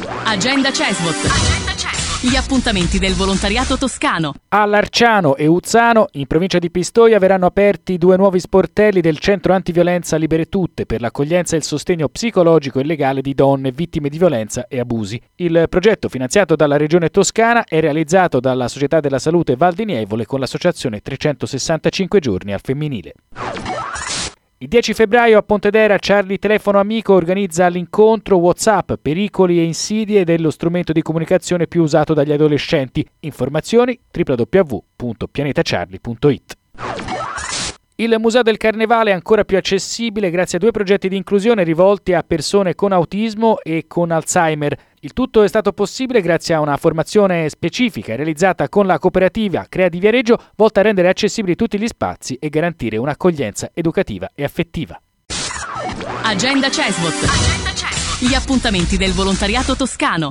Agenda CESVOT. Gli appuntamenti del volontariato toscano. A Larciano e Uzzano, in provincia di Pistoia, verranno aperti 2 nuovi sportelli del Centro Antiviolenza Libere Tutte per l'accoglienza e il sostegno psicologico e legale di donne vittime di violenza e abusi. Il progetto, finanziato dalla Regione Toscana, è realizzato dalla Società della Salute Val di Nievole con l'associazione 365 giorni al femminile. Il 10 febbraio a Pontedera Charlie Telefono Amico organizza l'incontro WhatsApp Pericoli e insidie dello strumento di comunicazione più usato dagli adolescenti. Informazioni www.pianetacharlie.it. Il Museo del Carnevale è ancora più accessibile grazie a 2 progetti di inclusione rivolti a persone con autismo e con Alzheimer. Il tutto è stato possibile grazie a una formazione specifica realizzata con la cooperativa Crea di Viareggio, volta a rendere accessibili tutti gli spazi e garantire un'accoglienza educativa e affettiva. Agenda CESVOT. Gli appuntamenti del volontariato toscano.